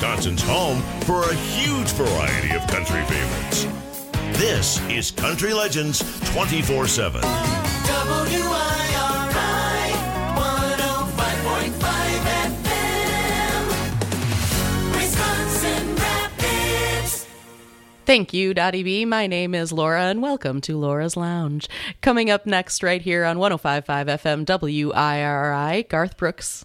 Wisconsin's home for a huge variety of country favorites. This is Country Legends 24/7. WIRI 105.5 FM, Wisconsin Rapids. Thank you, Dottie B. My name is Laura, and welcome to Laura's Lounge. Coming up next right here on 105.5 FM WIRI, Garth Brooks.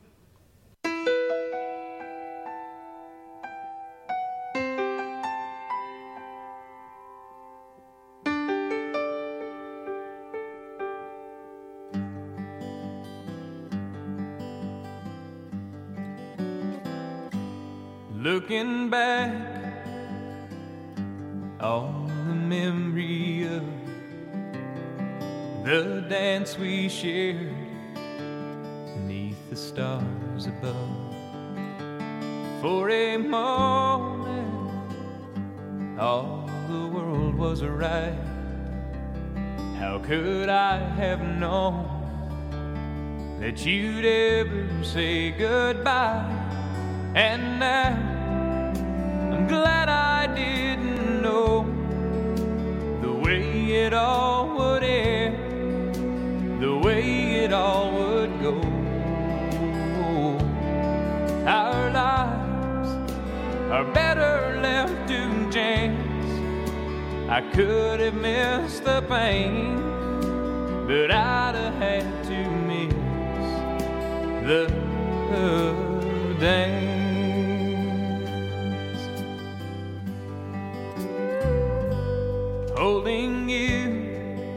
Looking back on the memory of the dance we shared beneath the stars above. For a moment, all the world was right. How could I have known that you'd ever say goodbye? And now I'm glad I didn't know the way it all would end, the way it all would go. Our lives are better left to chance. I could have missed the pain, but I'd have had to miss the dance. Holding you,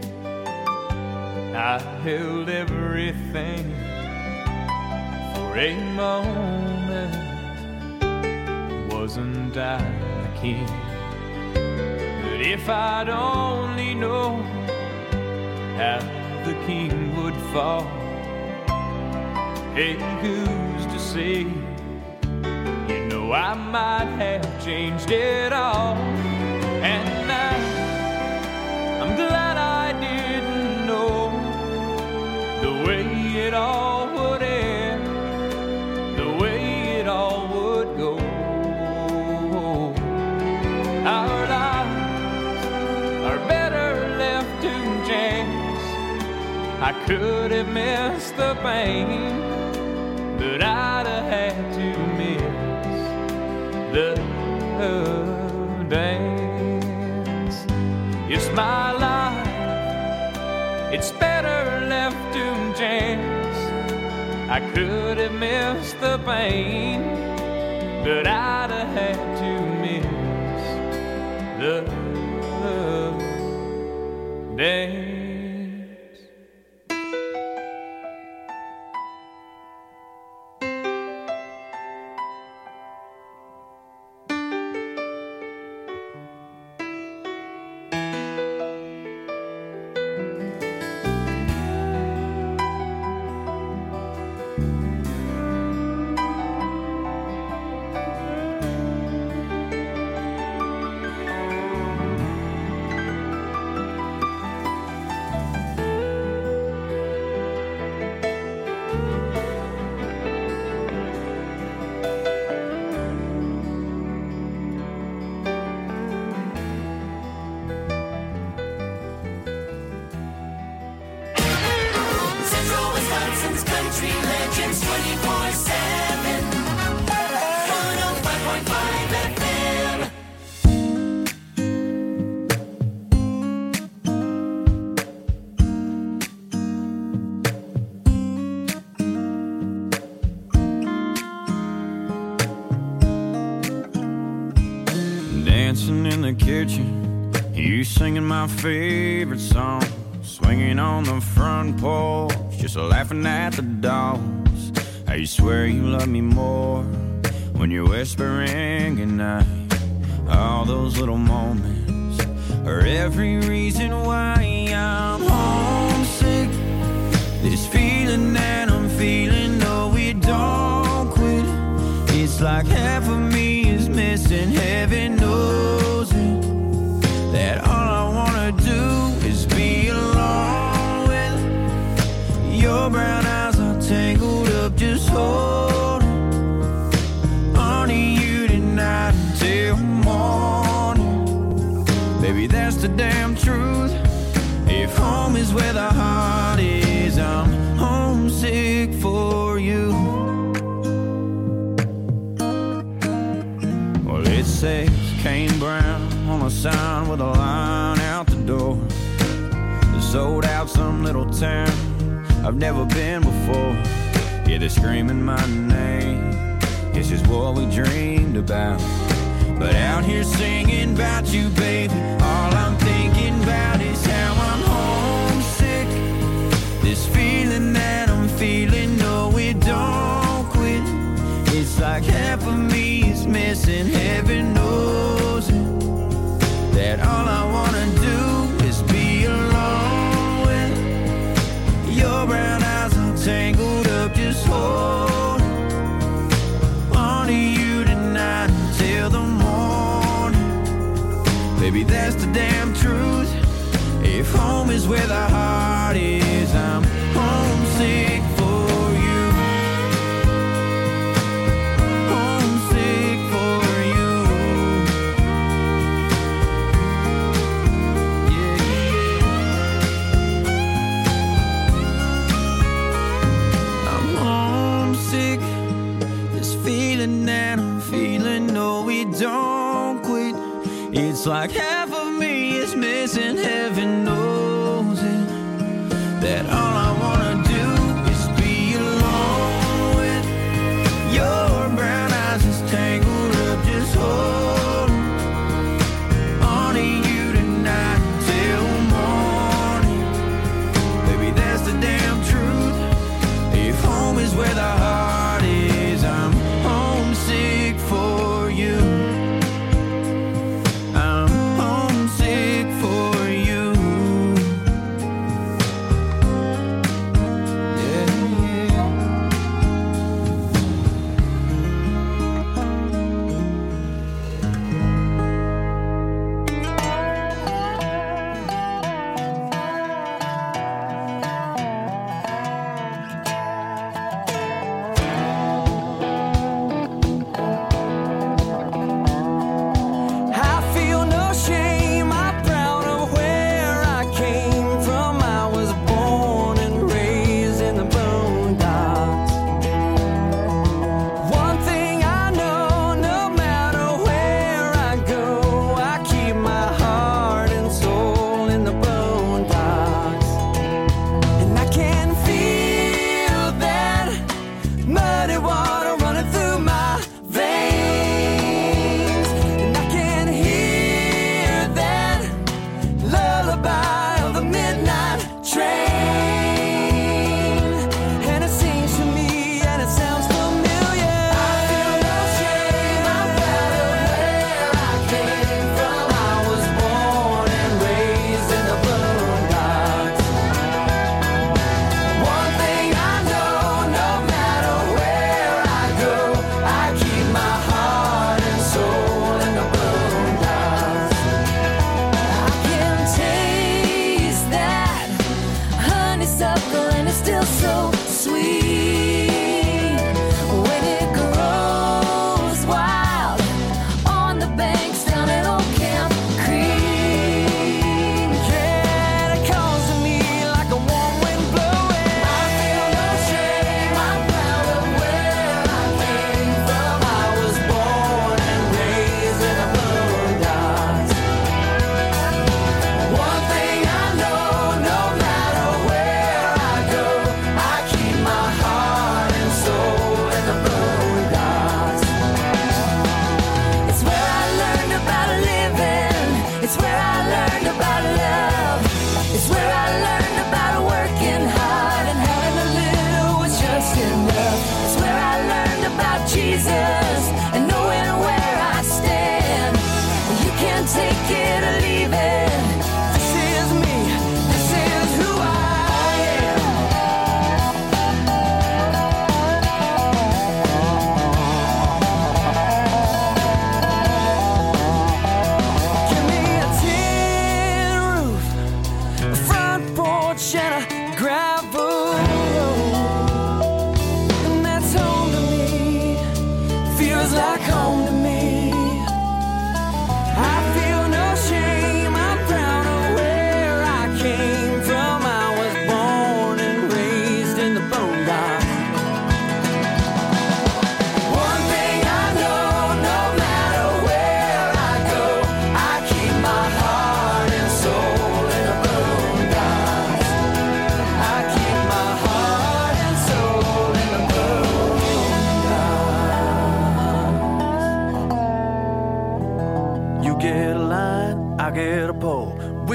I held everything for a moment. Wasn't I the king? But if I'd only known how the king would fall, hey, who's to say? You know I might have changed it all. And now I'm glad I didn't know the way it all would end, the way it all would go. Our lives are better left to chance. I could have missed the pain, but I'd have had to miss the dance. It's my life, it's better left to chance. I could have missed the pain, but I'd have had to miss the dance. Country Legends 24/7, 105.5 FM. Dancing in the kitchen, you singing my favorite song, swinging on the front porch, just laughing at the dogs. I swear you love me more when you're whispering goodnight. All those little moments are every reason why I'm homesick. This feeling that I'm feeling, no, it don't quit. It's like half of me is missing, heaven knows it. That all I wanna do is be alone with your brown eyes are tangled up, just holding on to you. Baby, that's the damn truth. If home is where the heart is, I'm homesick for you. Well, it says Kane Brown on a sign with a line out the door. Sold out some little town I've never been before. Yeah, they're screaming my name. It's just what we dreamed about. But out here singing about you, baby, all I'm thinking about is how I'm homesick. This feeling that I'm feeling, no, it don't quit. It's like half of me is missing. Heaven knows it. That all I wanna do is be alone with your brown eyes all tangled up, just hold on to you tonight until the morning. Baby, that's the damn truth. If home is where the heart is, I'm homesick for you. Homesick for you. Homesick, this feeling that I'm feeling, no, it don't quit. It's like half of me is missing, heaven knows it. That all I wanna do is be alone with your brown eyes just tangled up, just hold on to you tonight till morning. Baby, that's the damn truth. If home is where the heart is, I'm homesick for you. I'm homesick for you.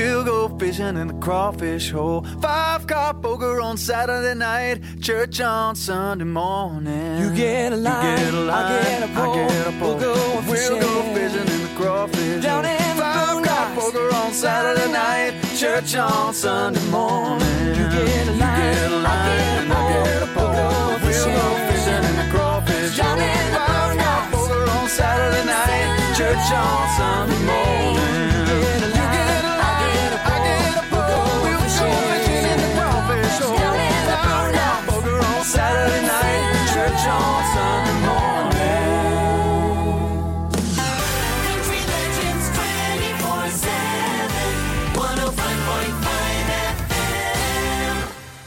We'll go fishing in the crawfish hole. 5-car poker on Saturday night. Church on Sunday morning. You get a line, you get a line, I get a pole. We'll go fishing in the crawfish down in the 5-car poker on Saturday night. Church on Sunday morning. You get a line, I get a pole. We'll go fishing in the crawfish down in the 5-car poker on Saturday night. Church on Sunday morning. Saturday night, church on Sunday morning. Country Legends 24/7, 105.5 FM.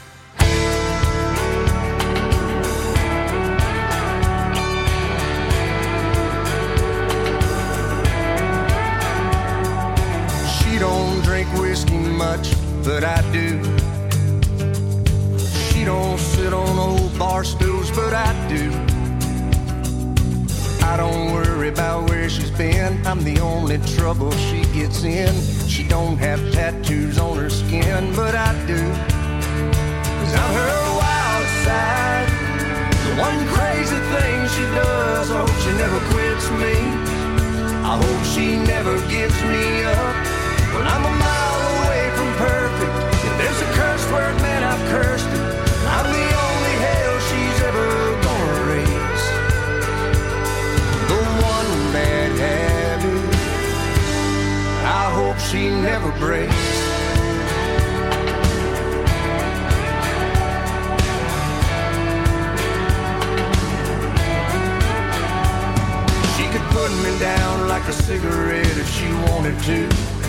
She don't drink whiskey much, but I do. She don't sit on old bar stools, but I do. I don't worry about where she's been. I'm the only trouble she gets in. She don't have tattoos on her skin, but I do. 'Cause I'm her wild side. The one crazy thing she does. I hope she never quits me. I hope she never gives me up. Well, I'm a mile away from perfect. If there's a curse word, man, I've cursed it. I'm the only hell she's ever gonna raise. The one bad habit I hope she never breaks. She could put me down like a cigarette if she wanted to.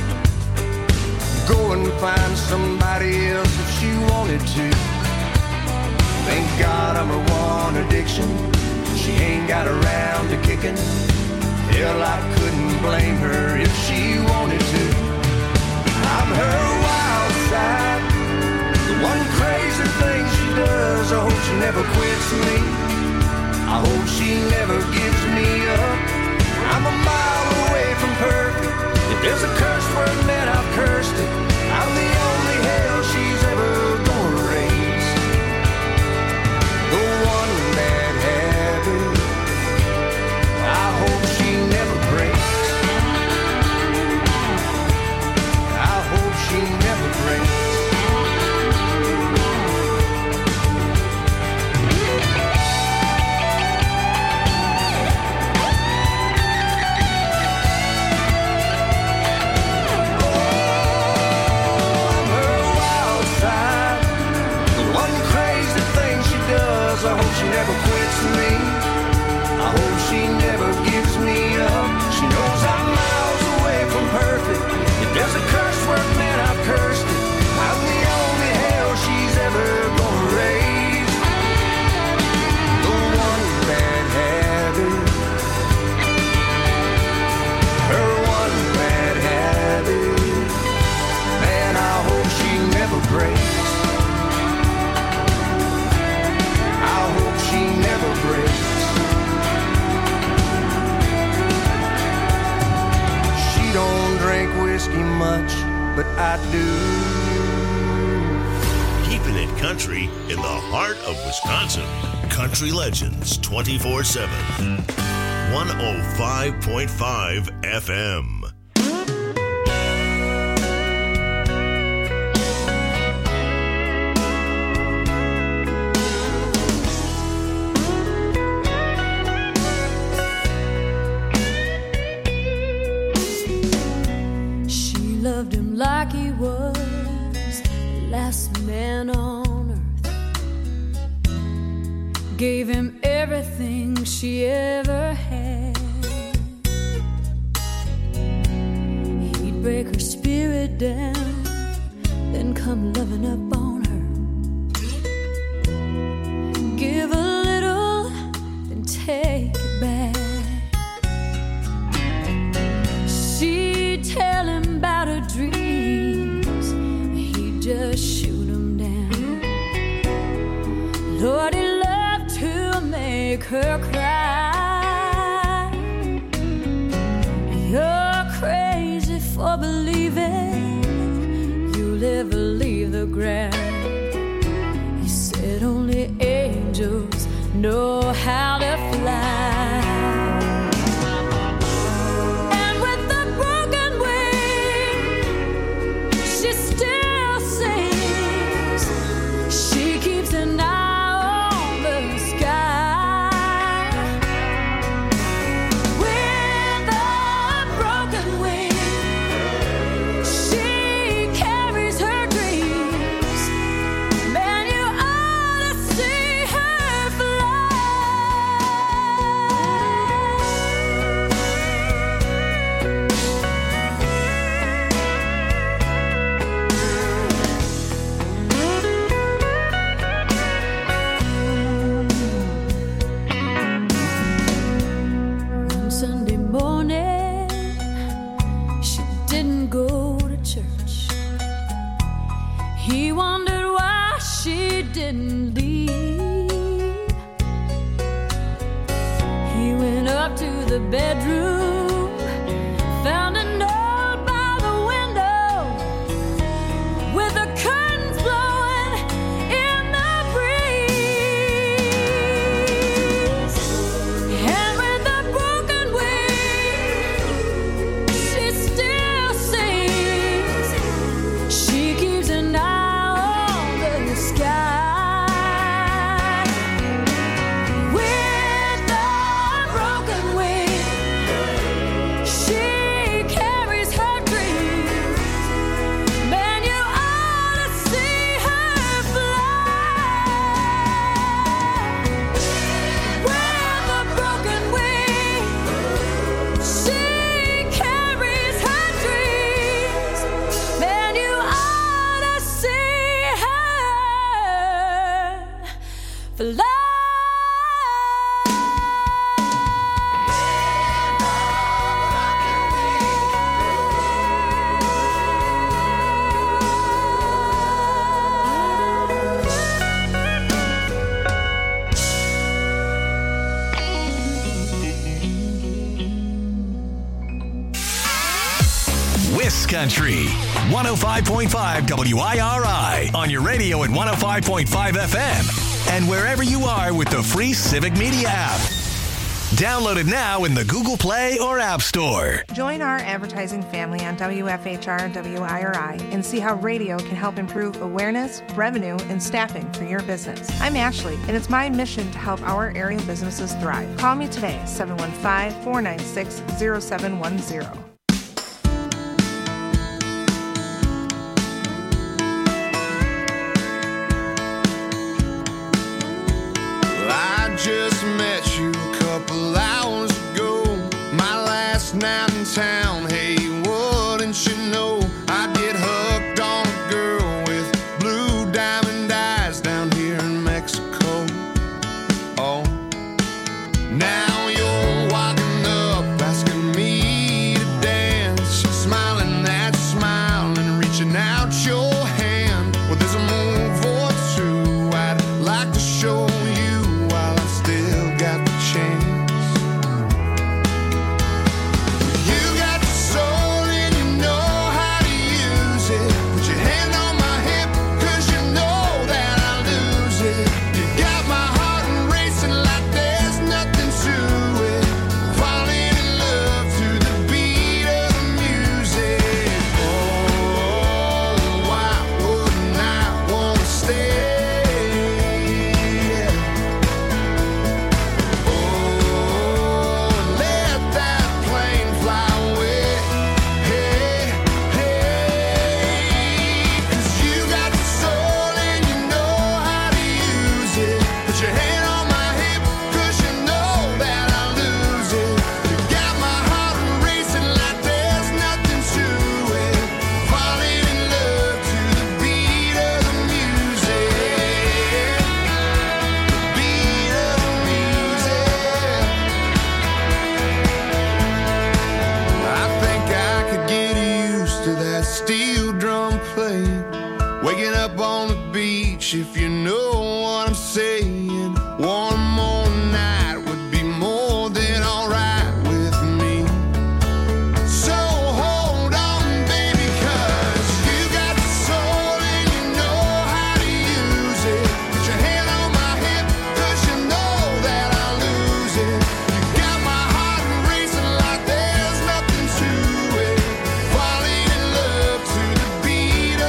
Go and find somebody else if she wanted to. Thank God I'm her one addiction. She ain't got around to kicking. Hell, I couldn't blame her if she wanted to. I'm her wild side. The one crazy thing she does. I hope she never quits me. I hope she never gives me up. I'm a mile away from perfect. If there's a curse word, man, I've cursed it. I'm the only hell she's ever gonna raise. The one bad habit I hope she never breaks. I hope she never breaks. I hope she never quits me. I hope she never gives me up. She knows I'm miles away from perfect. If there's a curse word, man, I've cursed it. I'm the only hell she's ever gonna raise. The one bad habit. Her one bad habit. Man, I hope she never breaks. She never breaks. She don't drink whiskey much, but I do. Keeping it country in the heart of Wisconsin. Country Legends 24/7. 105.5 FM. Loved him like he was the last man on earth. Gave him everything she ever had. He'd break her spirit down, then come loving up on her. Give a little, then take it back. She'd tell him about her dreams, he'd just shoot them down. Lord, he loved to make her cry. You're crazy for believing she still sings. She keeps an eye on the sky. With a broken wing, she carries her dreams. Man, you ought to see her fly. One Sunday morning, she didn't go to church. He wondered why she didn't leave. He went up to the bedroom, found a note by the window with the curtains blowing in the breeze. And with a broken wing, she still sings. She keeps an eye on the sky. With a broken wing, she carries her dreams. Man, you ought to see her fly. With a broken wing, she carries her dreams. Man, you ought to see her fly. Country 105.5 WIRI on your radio at 105.5 FM and wherever you are with the free Civic Media app. Download it now in the Google Play or App Store. Join our advertising family on WFHR WIRI and see how radio can help improve awareness, revenue, and staffing for your business. I'm Ashley, and it's my mission to help our area businesses thrive. Call me today, 715-496-0710. I just met you a couple hours ago. My last night in town. Hey, wouldn't you know I get hooked on a girl with blue diamond eyes down here in Mexico. Oh, now you're walking up, asking me to dance, smiling that smile and reaching out your hand. Well, there's a move or two I'd like to show you. If you know what I'm saying, one more night would be more than alright with me. So hold on, baby, 'cause you got the soul and you know how to use it. Put your hand on my hip, 'cause you know that I'll lose it. You got my heart racing like there's nothing to it. Falling in love to the beat of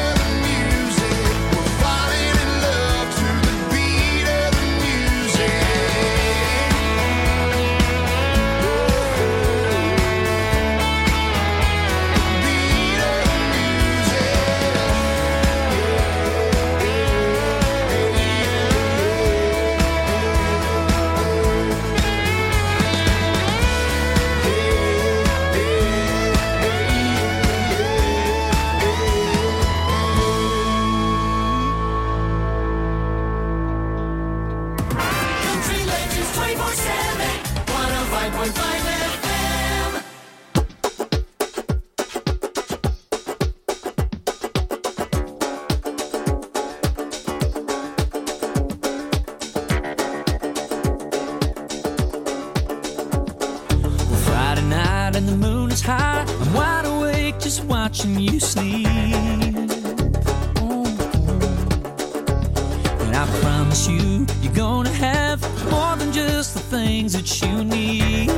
just watching you sleep. And I promise you, you're gonna have more than just the things that you need.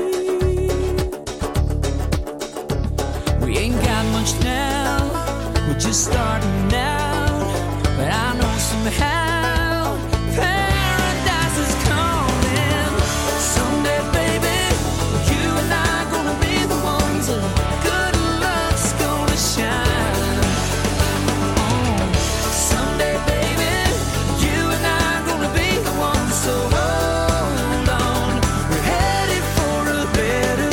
We ain't got much now, we're just starting out. But I know somehow paradise is coming. Someday, baby, you and I gonna be the ones that good luck's gonna shine. Someday, baby, you and I gonna be the ones. So hold on, we're headed for a better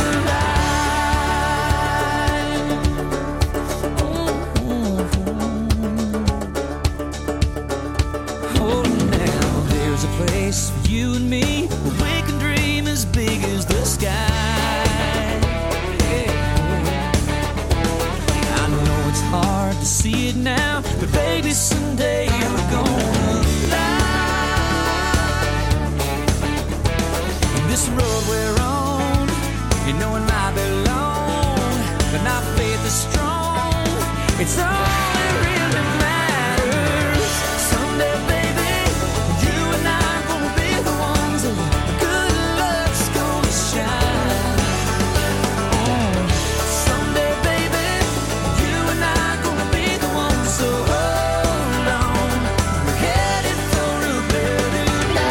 life. Oh, now there's a place for you and me where we can dream as big as the sky. I know it's hard to see it now, but baby, someday we're gonna fly. And this road we're on, you know it might be long, but my faith is strong. It's all that really matters. Someday, baby, you and I gonna be the ones that good luck's gonna shine. Someday, baby, you and I gonna be the ones. So hold on, we're headed for a better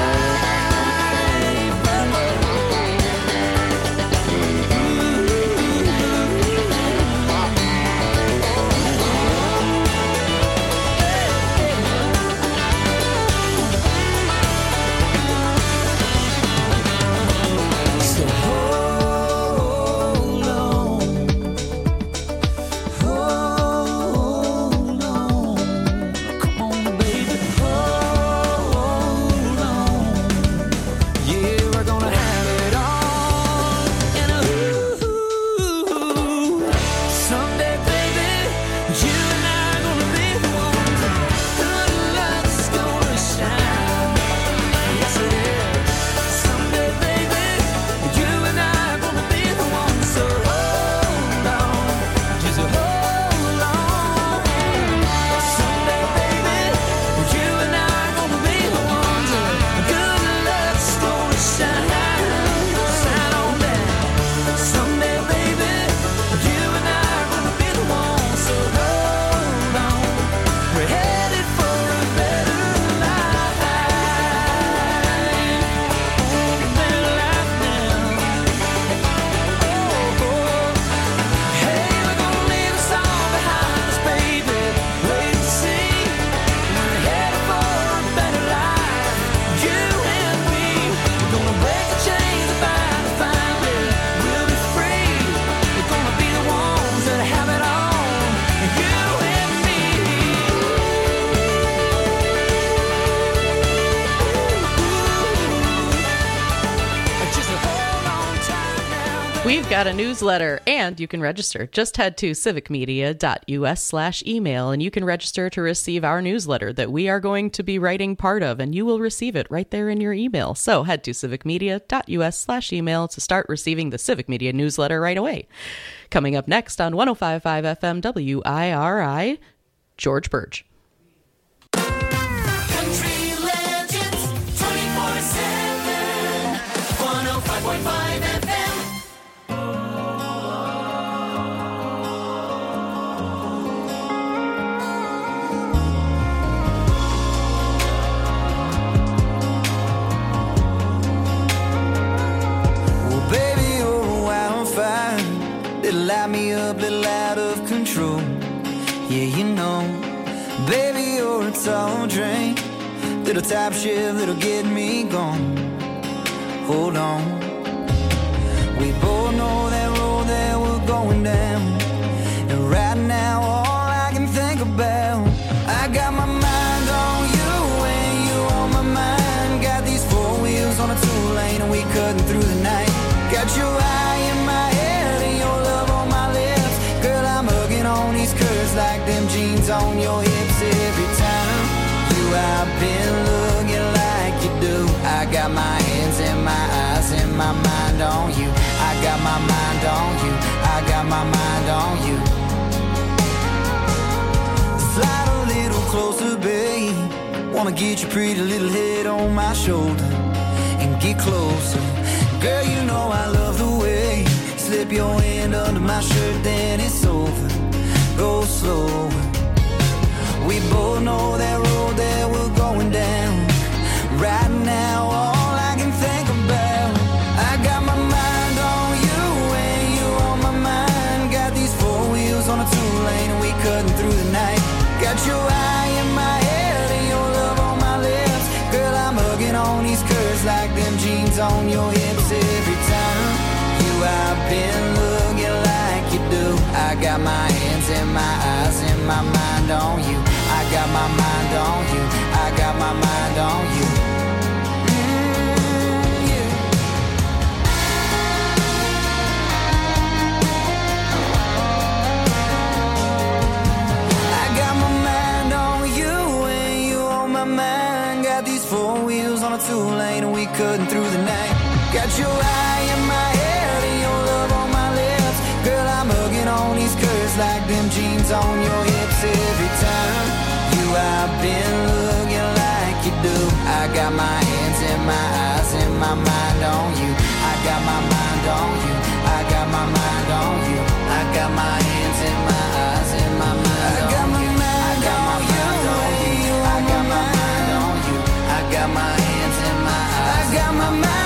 So hold on, hold on, come on, baby, hold on. Yeah, we're gonna have it all. And someday, baby, you and I gonna be the ones. Good luck's gonna shine. Yes, it is. Someday, baby, you and I gonna be the ones. So hold on, just hold on. Someday, baby, you and I gonna be the ones. Good luck's gonna shine. Shine on that. Someday, baby, you and I gonna be the ones. So hold on, we're headed for a better life. Better life now. Hey, we're gonna leave us all behind us, baby. Wait and see. We're headed for a better life. You and me. We're gonna break the chains that bind us finally. We'll be free. We're gonna be the ones that have it all. You and me. Just hold on tight now. We've got a newsletter and you can register. Just head to civicmedia.us/email and you can register to receive our newsletter that we are going to be writing part of, and you will receive it right there in your email. So head to civicmedia.us/email to start receiving the Civic Media newsletter right away. Coming up next on 105.5 FM WIRI, George Burge. Country Legends 24/7. 105.5 FM. Well, baby, you're a wildfire. Little light me up, little out of control. Yeah, you know, baby, you're a tall drink. Little top shift that'll get me gone. Hold on. We both know that road that we're going down. And right now, all I can think about, I got my mind on you and you on my mind. Got these four wheels on a two-lane and we cutting through the night. Got your eye in my head and your love on my lips. Girl, I'm hugging on these curves like them jeans on your hips. Every time you I've been looking like you do. I got my hands and my eyes and my mind on you. I got my mind on you. I got my mind on you. closer, babe. Wanna get your pretty little head on my shoulder and get closer. Girl, you know I love the way you slip your hand under my shirt, then it's over. Go slower. We both know that road that we're going down. Right now, all I can think about, I got my mind on you and you on my mind. Got these four wheels on a two-lane and we cutting through the night. Got your eye in my head and your love on my lips. Girl, I'm hugging on these curves like them jeans on your hips. Every time I've been looking like you do. I got my hands and my eyes and my mind on you. I got my mind on you. I got my mind on you. Yeah. I got my mind on you and you on my mind. Got these four wheels on a two-lane and we cutting through the night. Got your eye in my head and your love on my lips. Girl, I'm hugging on these curves like them jeans on your hips. Every time I've been looking like you do. I got my hands and my eyes and my mind on you. I got my mind on you. I got my mind on you. I got my hands and my eyes and my mind on you. I got my mind on you. I got my mind on you. I got my hands and my eyes. I got my mind on you.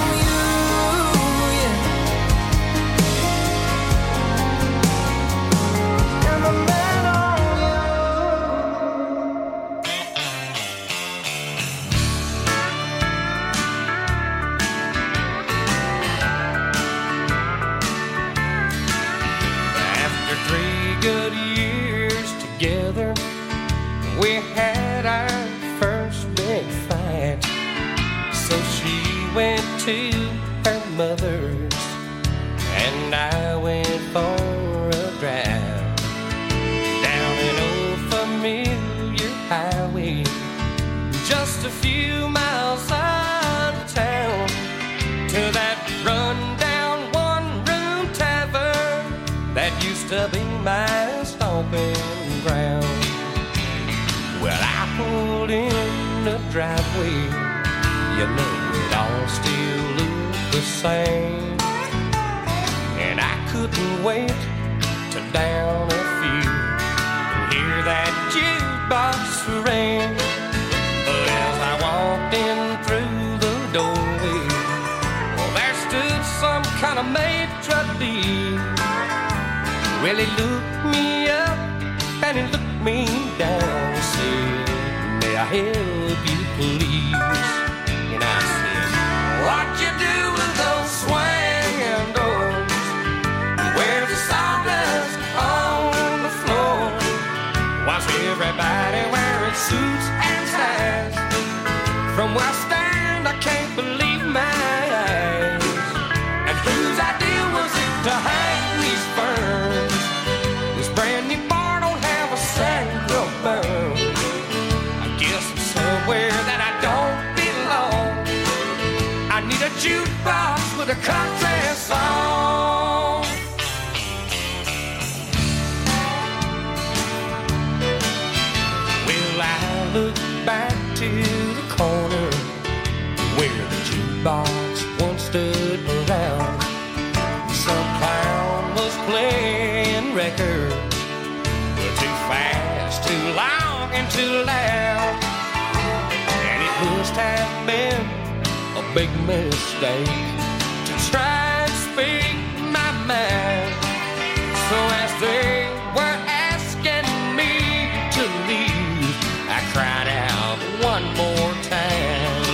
Good years together, we had our first big fight. So she went to her mother's and I went for a drive down an old familiar highway, just a few miles out of town, to that rundown one-room tavern that used to be my stomping ground. Well, I pulled in the driveway, you know it all still looked the same, and I couldn't wait to down a few and hear that jukebox ring. But as I walked in through the doorway, well, there stood some kind of maitre d'. Well, he looked me up and he looked me down and said, "May I help you, please?" And I said, "What you do with those swinging doors? Where's the sawdust on the floor? Why's everybody wearing suits and ties? From where I stand, I can't believe my eyes. And whose idea was it to hang these ferns? This brand new bar don't have a single burn. I guess I'm somewhere that I don't belong. I need a jukebox with a country song." Well, I look back to the corner where the jukebox once stood around. Some clown was playing records, too fast, too long, and too loud. And it must have been a big mistake to try and speak my mind. So as they were asking me to leave, I cried out one more time,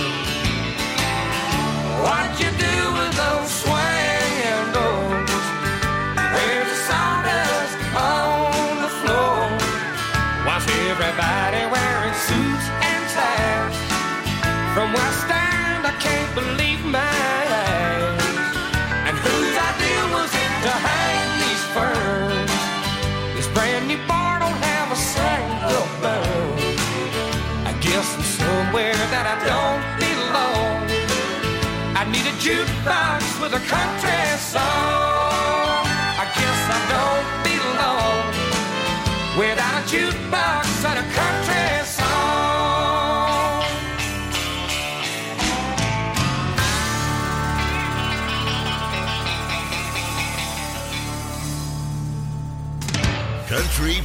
"What you do with those swinging doors? Where's the sawdust on the floor? Why's everybody wearing suits and ties? From where I stand, I can't believe my eyes. And whose idea was it to hang these ferns? This brand new bar don't have a single burn. I guess I'm somewhere that I don't belong. I need a jukebox with a country song. I guess I don't belong without a jukebox and a country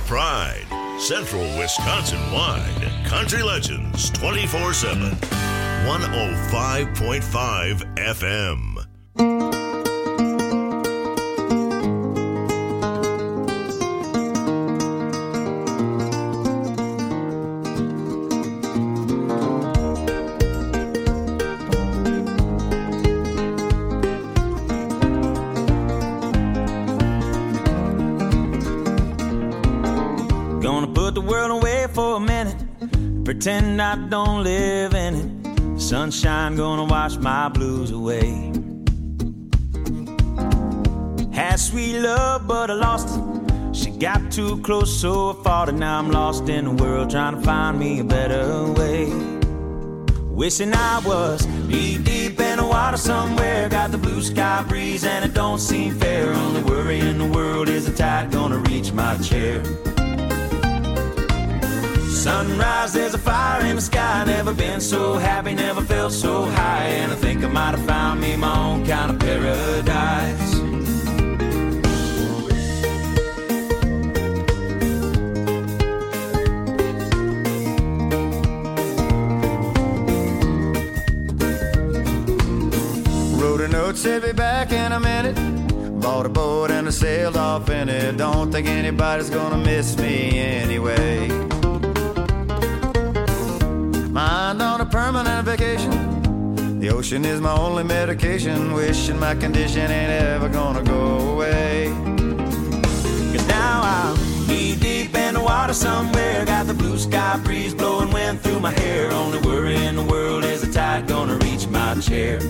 pride. Central Wisconsin-wide. Country Legends 24/7. 105.5 FM. Pretend I don't live in it. Sunshine gonna wash my blues away. Had sweet love, but I lost it. She got too close, so I fought it. Now I'm lost in the world, trying to find me a better way. Wishing I was deep in the water somewhere. Got the blue sky breeze and it don't seem fair. Only worry in the world is the tide gonna reach my chair. Sunrise, there's a fire in the sky. Never been so happy, never felt so high. And I think I might have found me my own kind of paradise. Wrote a note, said be back in a minute. Bought a boat and I sailed off in it. Don't think anybody's gonna miss me anyway. Mind on a permanent vacation. The ocean is my only medication. Wishing my condition ain't ever gonna go away. Cause now I'm deep in the water somewhere. Got the blue sky breeze blowing wind through my hair. Only worry in the world is the tide gonna reach my chair.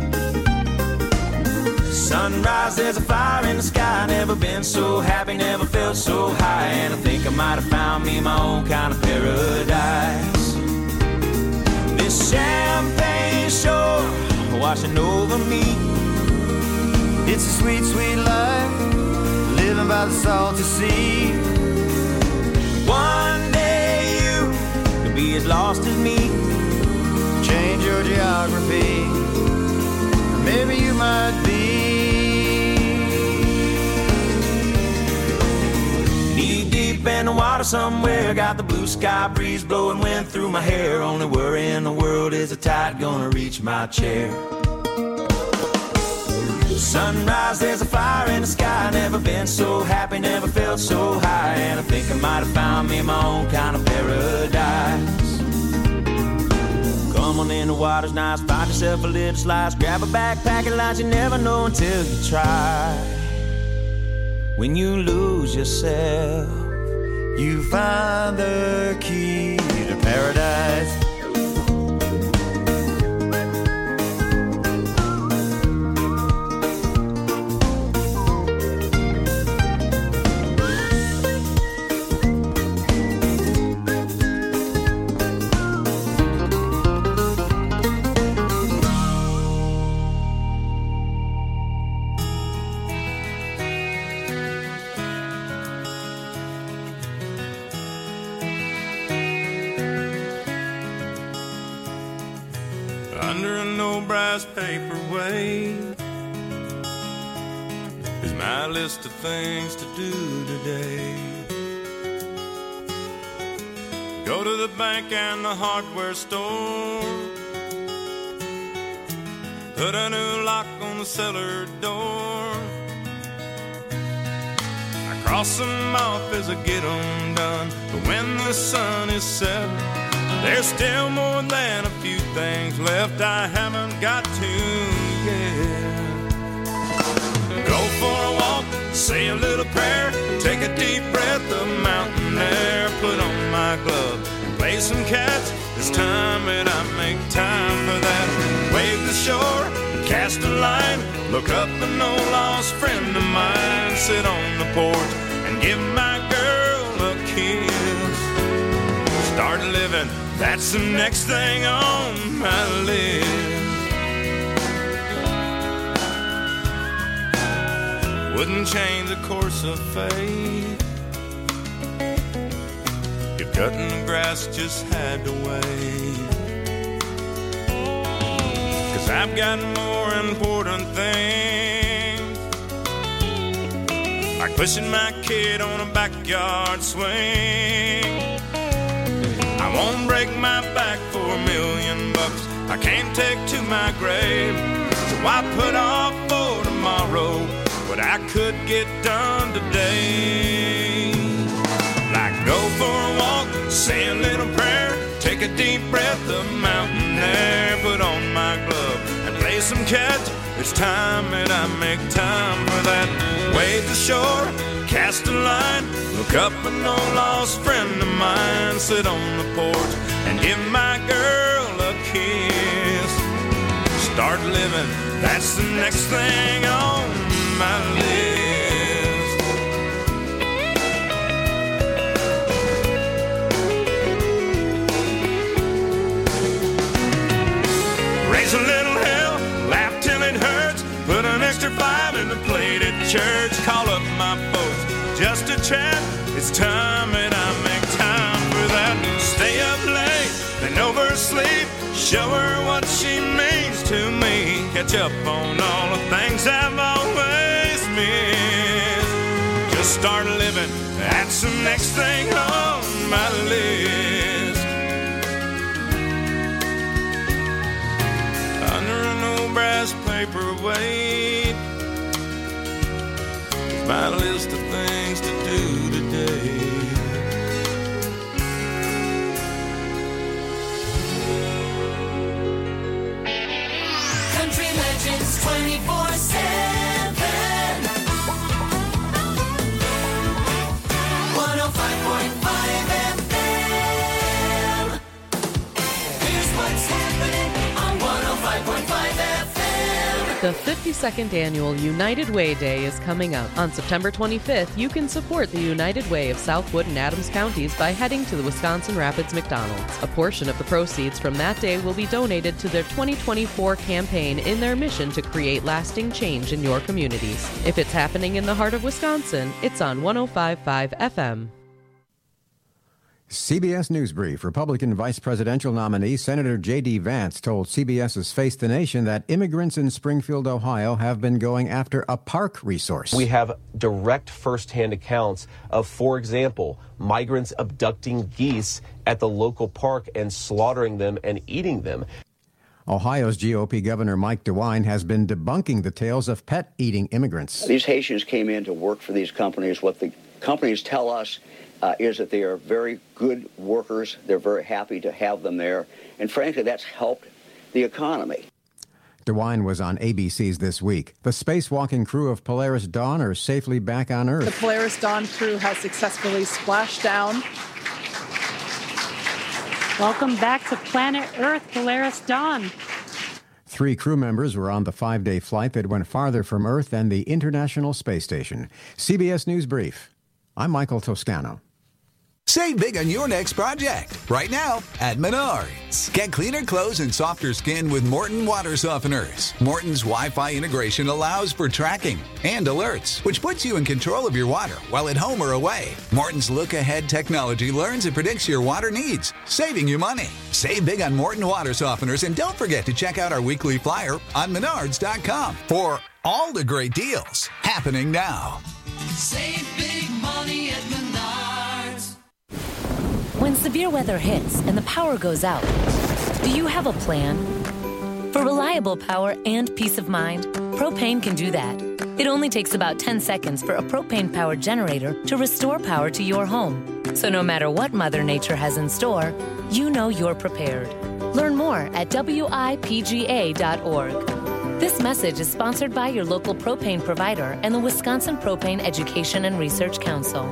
Sunrise, there's a fire in the sky. Never been so happy, never felt so high. And I think I might have found me my own kind of paradise. This champagne shore washing over me. It's a sweet, sweet life, living by the salty sea. One day you could be as lost as me. Change your geography, maybe you might be. Deep in the water somewhere. Got the blue sky breeze blowing wind through my hair. Only worry in the world is the tide gonna reach my chair. Sunrise, there's a fire in the sky. Never been so happy, never felt so high. And I think I might have found me my own kind of paradise. Come on in, the water's nice. Find yourself a little slice. Grab a backpack and lunch. You never know until you try. When you lose yourself, you find the key to paradise. Under an old brass paperweight is my list of things to do today. Go to the bank and the hardware store, put a new lock on the cellar door. I cross them off as I get them done, but when the sun is set, there's still more than a few things left I haven't got to yet. Go for a walk, say a little prayer, take a deep breath of mountain air, put on my glove and play some catch. It's time that I make time for that. Wave the shore, cast a line, look up an old lost friend of mine, sit on the porch and give my girl a kiss. Start living, that's the next thing on my list. Wouldn't change the course of fate if cutting the grass just had to wait. 'Cause I've got more important things, like pushing my kid on a backyard swing. I won't break my back for $1 million. I can't take to my grave, so I put off for tomorrow what I could get done today. Like go for a walk, say a little prayer, take a deep breath of mountain air, put on my glove and play some catch. It's time that I make time for that. Wade the shore, cast a line, look up an old lost friend of mine, sit on the porch and give my girl a kiss. Start living, that's the next thing on my list. Raise a little hell, laugh till it hurts, put an extra 5 in the plate at church, call up my folks just to chat. It's time that I make time for that. Stay up late, then oversleep, show her what she means to me, catch up on all the things I've always missed. Just start living, that's the next thing on my list. Under an old brass paperweight, my list of things to do today. Country Legends 24/7. 105.5 FM. Here's what's happening on 105.5 FM. The 52nd Annual United Way Day is coming up. On September 25th, you can support the United Way of Southwood and Adams counties by heading to the Wisconsin Rapids McDonald's. A portion of the proceeds from that day will be donated to their 2024 campaign in their mission to create lasting change in your communities. If it's happening in the heart of Wisconsin, it's on 105.5 FM. CBS News Brief. Republican vice presidential nominee Senator J.D. Vance told CBS's Face the Nation that immigrants in Springfield, Ohio have been going after a park resource. We have direct firsthand accounts of, for example, migrants abducting geese at the local park and slaughtering them and eating them. Ohio's GOP Governor Mike DeWine has been debunking the tales of pet-eating immigrants. These Haitians came in to work for these companies. What the companies tell us is that they are very good workers. They're very happy to have them there. And frankly, that's helped the economy. DeWine was on ABC's This Week. The spacewalking crew of Polaris Dawn are safely back on Earth. The Polaris Dawn crew has successfully splashed down. Welcome back to planet Earth, Polaris Dawn. 3 crew members were on the 5-day flight that went farther from Earth than the International Space Station. CBS News Brief. I'm Michael Toscano. Save big on your next project. Right now at Menards. Get cleaner clothes and softer skin with Morton Water Softeners. Morton's Wi-Fi integration allows for tracking and alerts, which puts you in control of your water while at home or away. Morton's look-ahead technology learns and predicts your water needs, saving you money. Save big on Morton Water Softeners, and don't forget to check out our weekly flyer on Menards.com for all the great deals happening now. Save big money at Menards. When severe weather hits and the power goes out, do you have a plan? For reliable power and peace of mind, Propane can do that. It only takes about 10 seconds for a propane-powered generator to restore power to your home. So no matter what Mother Nature has in store, you know you're prepared. Learn more at WIPGA.org. This message is sponsored by your local propane provider and the Wisconsin Propane Education and Research Council.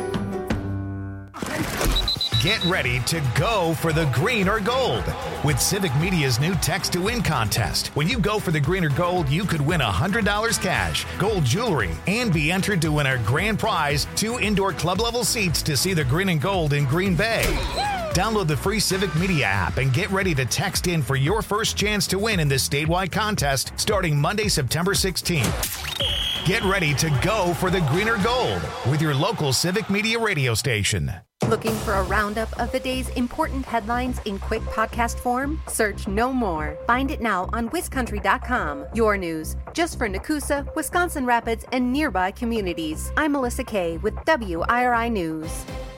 Get ready to go for the green or gold with Civic Media's new Text to Win contest. When you go for the green or gold, you could win $100 cash, gold jewelry, and be entered to win our grand prize, 2 indoor club-level seats to see the green and gold in Green Bay. Download the free Civic Media app and get ready to text in for your first chance to win in this statewide contest starting Monday, September 16th. Get ready to go for the green or gold with your local Civic Media radio station. Looking for a roundup of the day's important headlines in quick podcast form? Search No More. Find it now on WisCountry.com. Your news, just for Nakusa, Wisconsin Rapids, and nearby communities. I'm Melissa Kay with WIRI News.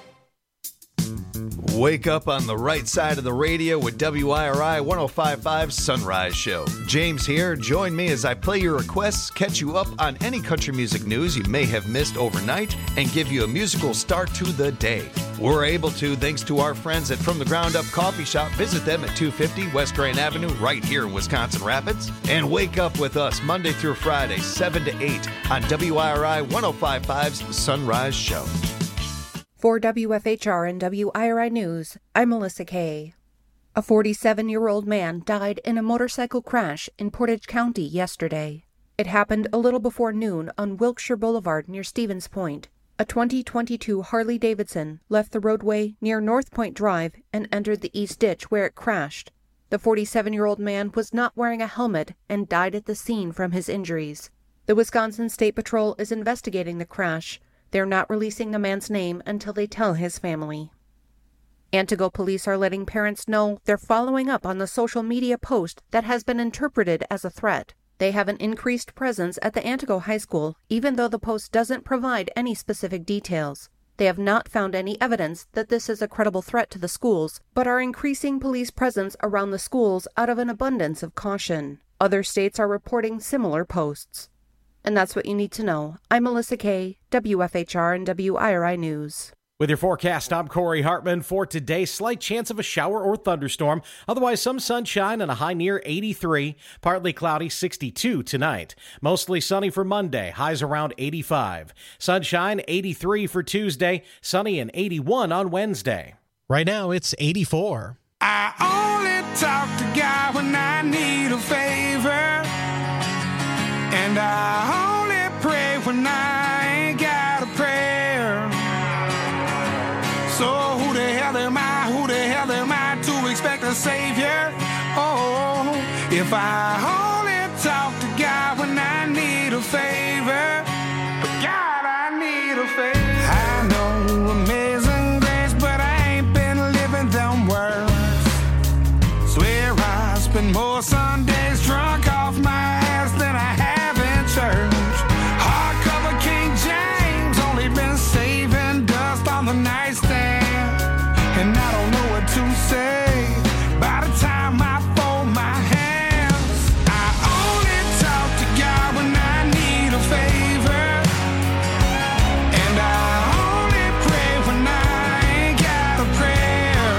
Wake up on the right side of the radio with WIRI 105.5 Sunrise Show. James here. Join me as I play your requests, catch you up on any country music news you may have missed overnight, and give you a musical start to the day. We're able to thanks to our friends at From the Ground Up Coffee Shop. Visit them at 250 West Grand Avenue right here in Wisconsin Rapids. And wake up with us Monday through Friday, 7 to 8 on WIRI 105.5's Sunrise Show. For WFHR and WIRI News, I'm Melissa Kay. A 47-year-old man died in a motorcycle crash in Portage County yesterday. It happened a little before noon on Wilkshire Boulevard near Stevens Point. A 2022 Harley-Davidson left the roadway near North Point Drive and entered the east ditch where it crashed. The 47-year-old man was not wearing a helmet and died at the scene from his injuries. The Wisconsin State Patrol is investigating the crash. They're not releasing the man's name until they tell his family. Antigo police are letting parents know they're following up on the social media post that has been interpreted as a threat. They have an increased presence at the Antigo High School, even though the post doesn't provide any specific details. They have not found any evidence that this is a credible threat to the schools, but are increasing police presence around the schools out of an abundance of caution. Other states are reporting similar posts. And that's what you need to know. I'm Melissa Kay, WFHR and WIRI News. With your forecast, I'm Corey Hartman. For today, slight chance of a shower or thunderstorm. Otherwise, some sunshine and a high near 83. Partly cloudy, 62 tonight. Mostly sunny for Monday, highs around 85. Sunshine, 83 for Tuesday. Sunny and 81 on Wednesday. Right now, it's 84. I only talk to God when I need a favor. And I only pray when I ain't got a prayer. So who the hell am I to expect a savior? Oh, if I only talk to God when I need a favor. But God, I need a favor. I know amazing grace, but I ain't been living them words. Swear I spend more Sundays drunk off my ass than I have in church. Hardcover King James, only been saving dust on the nightstand. And I don't know what to say by the time I fold my hands. I only talk to God when I need a favor. And I only pray when I ain't got a prayer.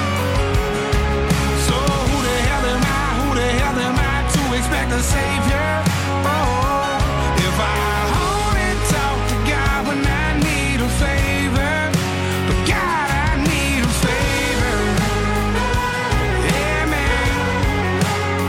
So who the hell am I to expect a savior? Oh, if I only talk to God when I need a favor. But God, I need a favor. Amen.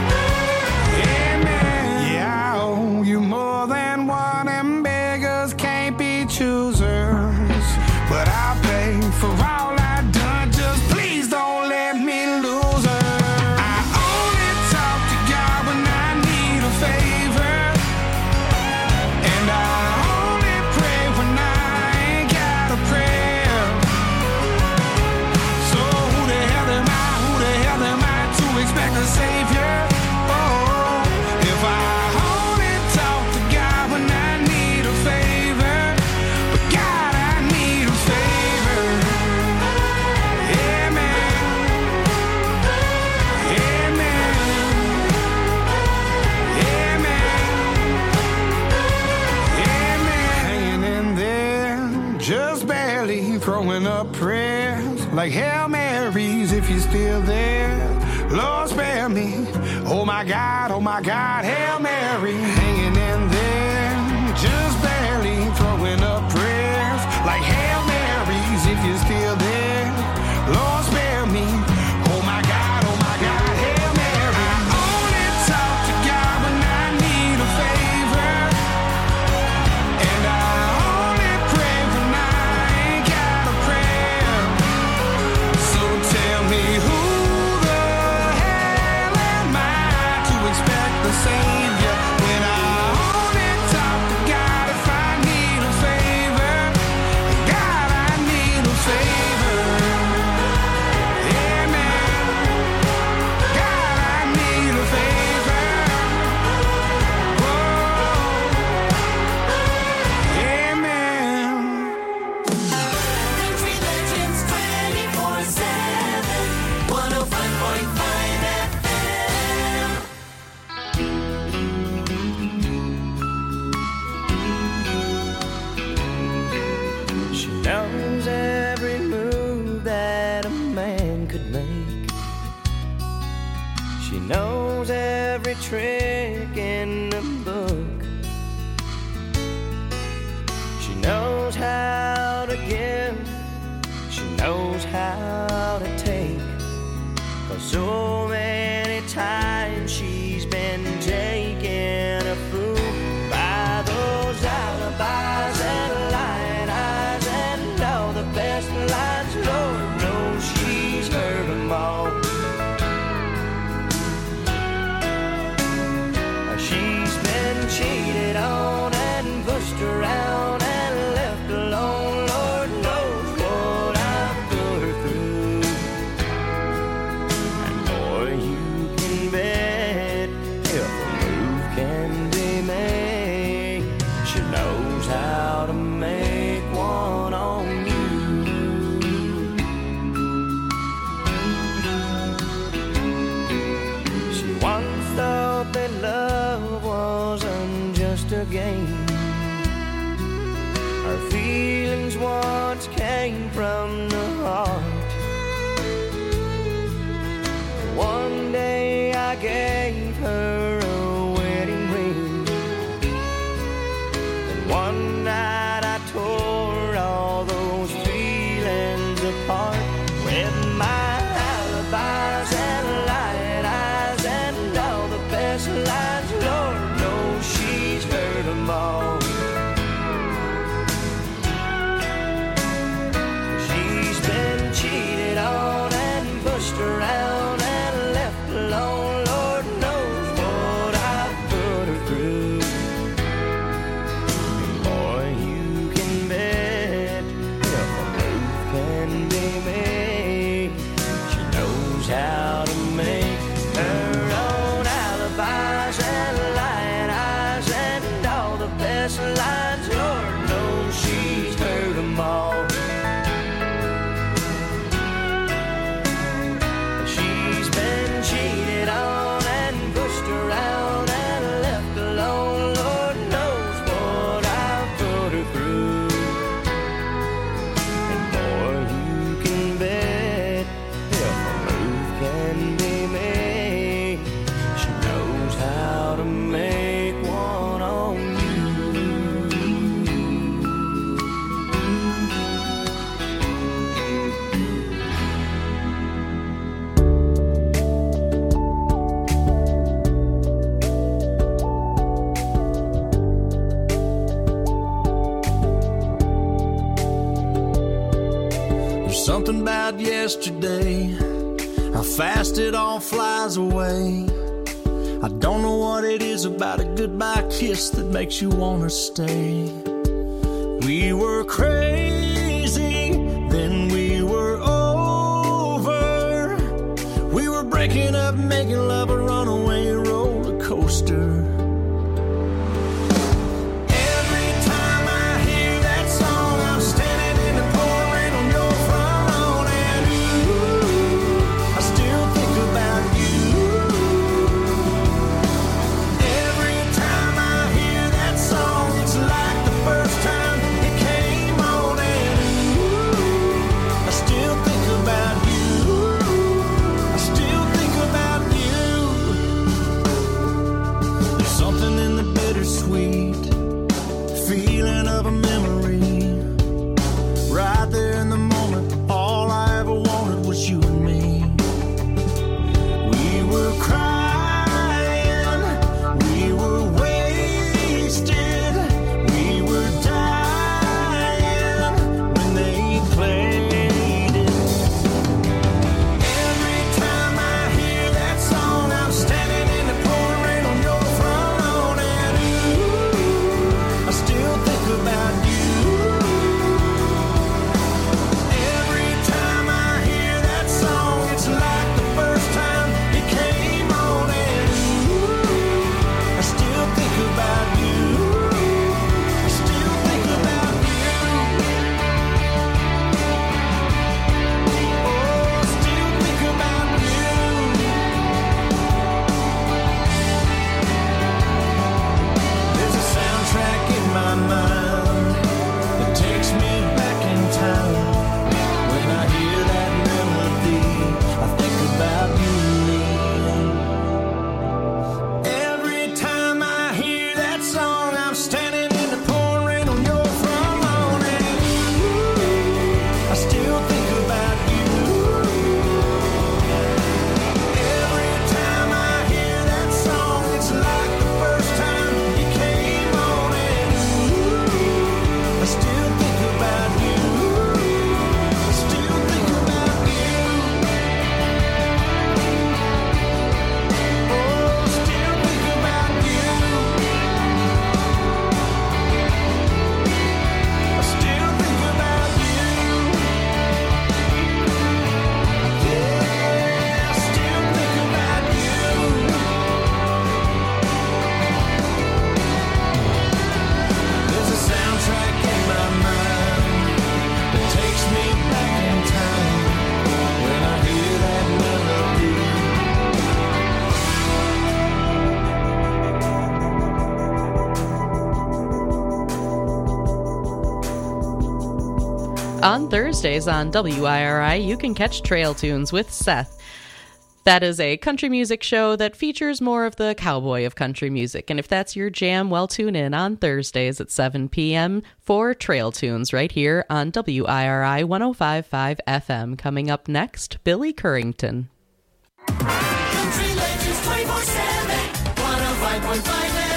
Amen. Yeah, I owe you more than one, and beggars can't be choosers. But I'll pay for all I've done. Just please don't let me lose her. I only talk to God when I need a favor. And I only pray when I ain't got a prayer. So who the hell am I to expect a savior? Oh, if I only talk to God when I need a favor. But God, I need a favor. Amen. Amen. Hanging in there, just barely throwing up prayers like Hail Marys if you're still there. Lord, spare me. Oh my God, Hail Mary. Hanging in there, just barely throwing up prayers like Hail Marys if you're still there. Lord, spare me. Oh my God, Hail Mary. I only talk to God when I need a favor. And I only pray when I ain't got a prayer. So tell me who the hell am I to expect the savior when I only talk to God if I need a favor. God, make. She knows every trick in the book. She knows how to give. She knows how to take. 'Cause so many times she's been taken a fool by those alibis and lying eyes and all the best lines. Lord knows she's heard them all. She's been cheated on and pushed around and left alone. Lord knows what I've put her through. And boy, you can bet if a move can be made, she knows how to make one on you. She once thought that love wasn't just a game. Her feelings once came from the heart. One day I gave her a wedding ring, and one night I tore all those feelings apart with my alibis and lying eyes and all the best lines. Lord knows she's heard them all. She's been cheated on and pushed around and left alone. Lord knows what I've put her through. And boy, you can bet if a move can be made, she knows how to make her own alibis and lying eyes and all the best lines. Lord knows she's heard them all. She's been cheated on and pushed around and left alone. Lord knows what I've put her through. And boy, you can bet if a move can be made, she knows how to make one on you. There's something about yesterday, how fast it all flies away. I don't know what it is about a goodbye kiss that makes you want to stay. We were crazy, then we were over. We were breaking up, making love a runaway roller coaster. Every time I hear that song, I'm standing in the pouring rain on your front lawn, and ooh, I still think about you. Every time I hear that song, it's like the first time it came on, and ooh, I still think about you. I still think about you. On Thursdays on WIRI, you can catch Trail Tunes with Seth. That is a country music show that features more of the cowboy of country music. And if that's your jam, well, tune in on Thursdays at 7 p.m. for Trail Tunes right here on WIRI 105.5 FM. Coming up next, Billy Currington. Country Legends 24/7, 105.5 FM.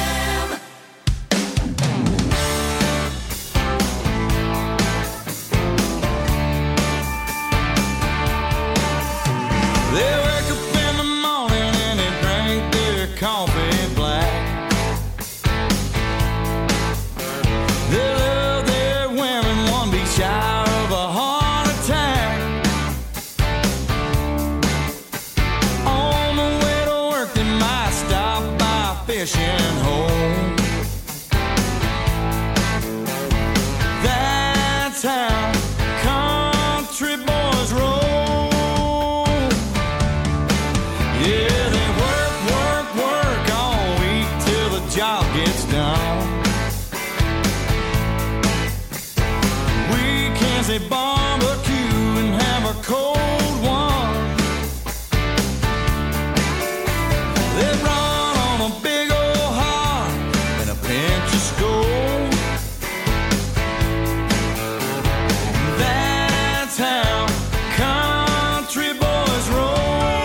They wake up in the morning and they drink their coffee black. They love their women, one be shy of a heart attack. On the way to work they might stop by a fishing hole. That's how country boys roll. Yeah, they work all week till the job gets done. Weekends they barbecue and have a cold one. They run on a big old heart and a pinch of Skol. That's how country boys roll.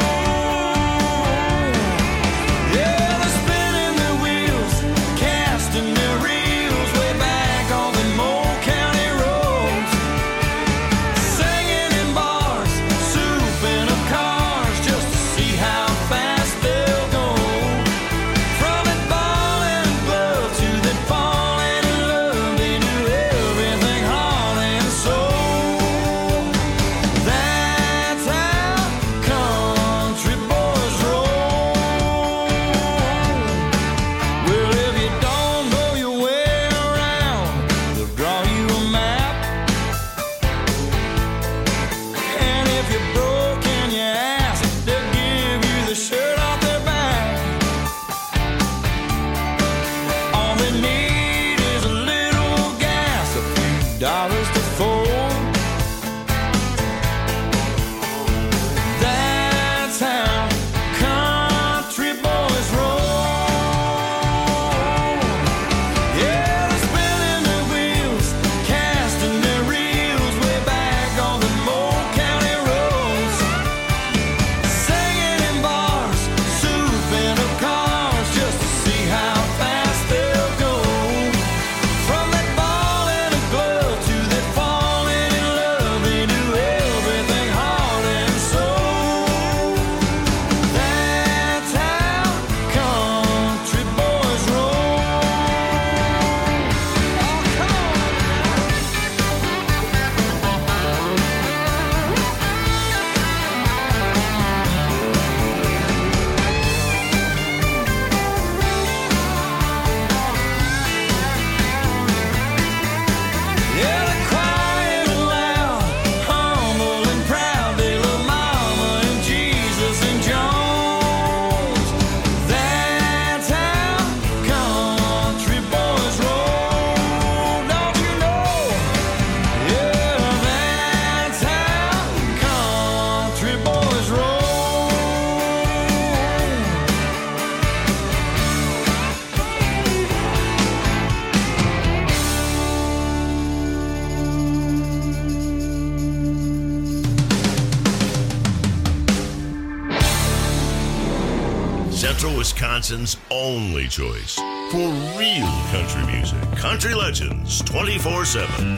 Central Wisconsin's only choice for real country music. Country Legends 24/7.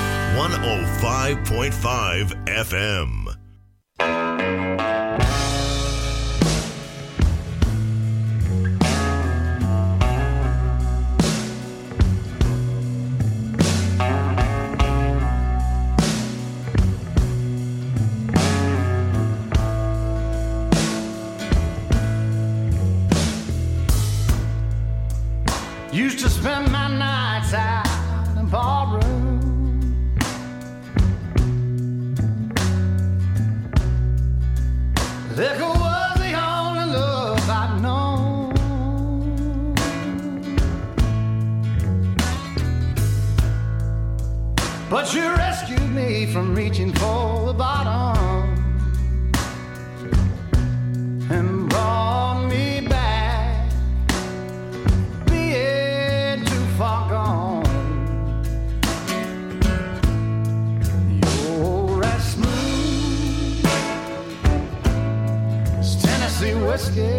105.5 FM. Used to spend my nights out in the ballroom. Liquor was the only love I'd known. But you rescued me me from reaching for the bottom and brought me back, being too far gone. You're as smooth as Tennessee whiskey.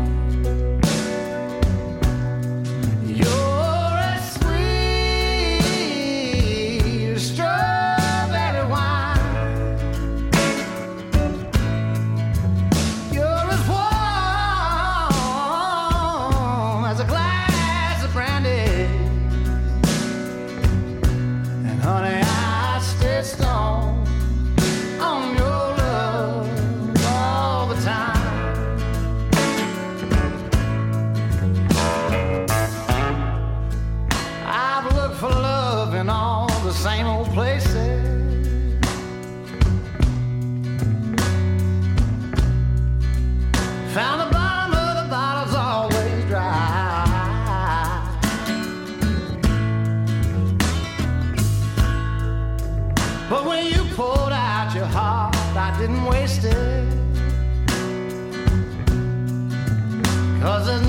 Same old places, found the bottom of the bottle's always dry, but when you poured out your heart, I didn't waste it, 'cause there's